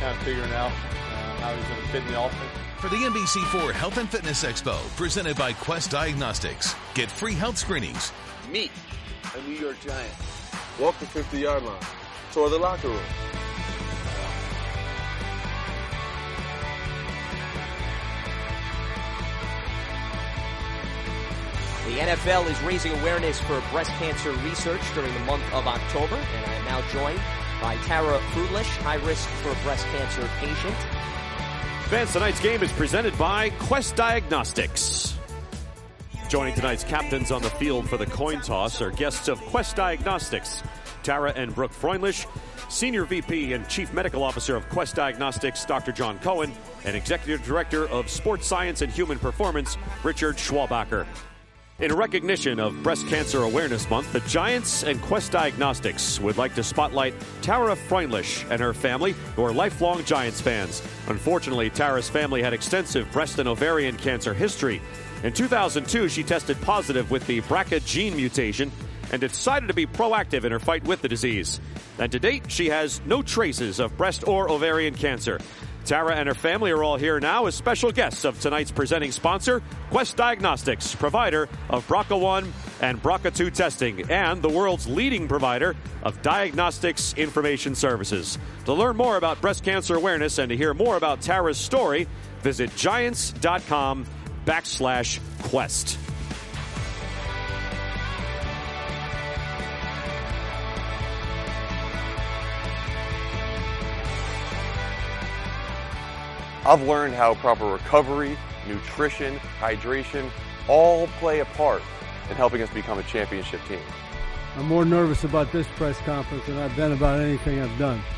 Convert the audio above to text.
kind of figuring out how he's going to fit in the offense. For the NBC4 Health and Fitness Expo, presented by Quest Diagnostics, get free health screenings. Meet a New York Giant. Walk the 50-yard line. Tour the locker room. The NFL is raising awareness for breast cancer research during the month of October, and I am now joined by Tara Frudlish, high risk for breast cancer patient. Fans, tonight's game is presented by Quest Diagnostics. Joining tonight's captains on the field for the coin toss are guests of Quest Diagnostics, Tara and Brooke Freundlich, Senior VP and Chief Medical Officer of Quest Diagnostics, Dr. John Cohen, and Executive Director of Sports Science and Human Performance, Richard Schwabacher. In recognition of Breast Cancer Awareness Month, the Giants and Quest Diagnostics would like to spotlight Tara Freundlich and her family, who are lifelong Giants fans. Unfortunately, Tara's family had extensive breast and ovarian cancer history. In 2002, she tested positive with the BRCA gene mutation and decided to be proactive in her fight with the disease. And to date, she has no traces of breast or ovarian cancer. Tara and her family are all here now as special guests of tonight's presenting sponsor, Quest Diagnostics, provider of BRCA1 and BRCA2 testing, and the world's leading provider of diagnostics information services. To learn more about breast cancer awareness and to hear more about Tara's story, visit giants.com/quest. I've learned how proper recovery, nutrition, hydration all play a part in helping us become a championship team. I'm more nervous about this press conference than I've been about anything I've done.